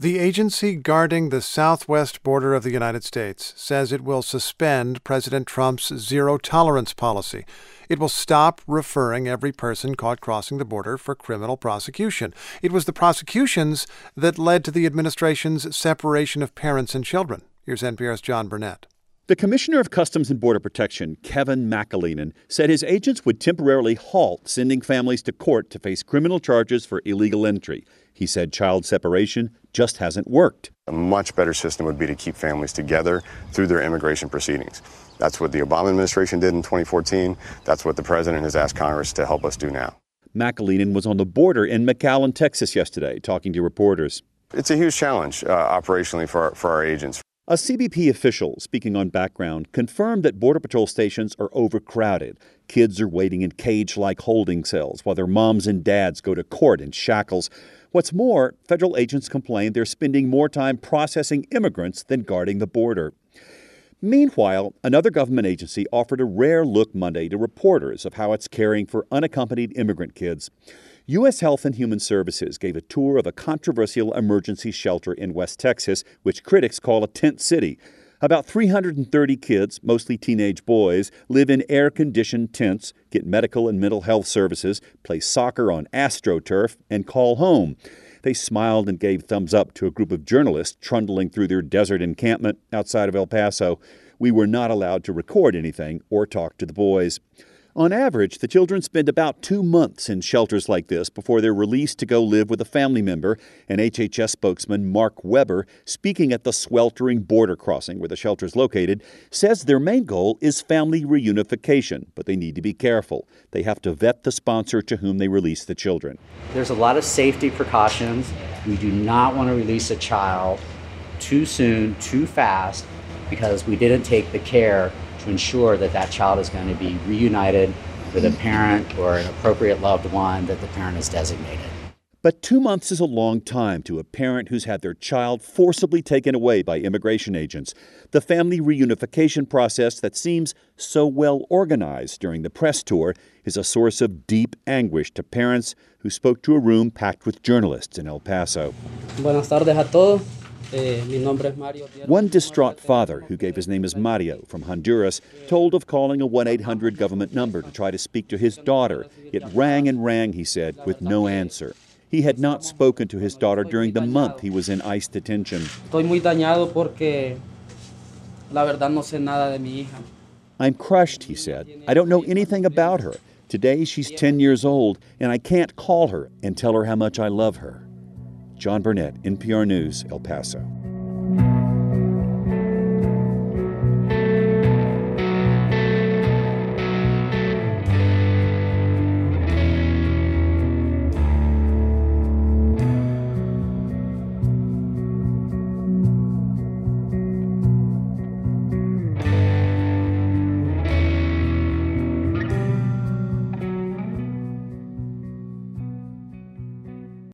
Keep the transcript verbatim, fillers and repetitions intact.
The agency guarding the southwest border of the United States says it will suspend President Trump's zero-tolerance policy. It will stop referring every person caught crossing the border for criminal prosecution. It was the prosecutions that led to the administration's separation of parents and children. Here's N P R's John Burnett. The Commissioner of Customs and Border Protection, Kevin McAleenan, said his agents would temporarily halt sending families to court to face criminal charges for illegal entry. He said child separation just hasn't worked. A much better system would be to keep families together through their immigration proceedings. That's what the Obama administration did in twenty fourteen. That's what the president has asked Congress to help us do now. McAleenan was on the border in McAllen, Texas yesterday, talking to reporters. It's a huge challenge uh, operationally for our, for our agents. A C B P official, speaking on background, confirmed that Border Patrol stations are overcrowded. Kids are waiting in cage-like holding cells while their moms and dads go to court in shackles. What's more, federal agents complain they're spending more time processing immigrants than guarding the border. Meanwhile, another government agency offered a rare look Monday to reporters of how it's caring for unaccompanied immigrant kids. U S Health and Human Services gave a tour of a controversial emergency shelter in West Texas, which critics call a tent city. About three hundred thirty kids, mostly teenage boys, live in air-conditioned tents, get medical and mental health services, play soccer on AstroTurf, and call home. They smiled and gave thumbs up to a group of journalists trundling through their desert encampment outside of El Paso. We were not allowed to record anything or talk to the boys. On average, the children spend about two months in shelters like this before they're released to go live with a family member. And H H S spokesman Mark Weber, speaking at the sweltering border crossing where the shelter is located, says their main goal is family reunification, but they need to be careful. They have to vet the sponsor to whom they release the children. There's a lot of safety precautions. We do not want to release a child too soon, too fast, because we didn't take the care to ensure that that child is going to be reunited with a parent or an appropriate loved one that the parent has designated. But two months is a long time to a parent who's had their child forcibly taken away by immigration agents. The family reunification process that seems so well organized during the press tour is a source of deep anguish to parents who spoke to a room packed with journalists in El Paso. Buenas tardes a todos. One distraught father, who gave his name as Mario from Honduras, told of calling a one eight hundred government number to try to speak to his daughter. It rang and rang, he said, with no answer. He had not spoken to his daughter during the month he was in ICE detention. I'm crushed, he said. I don't know anything about her. Today she's ten years old, and I can't call her and tell her how much I love her. John Burnett, N P R News, El Paso.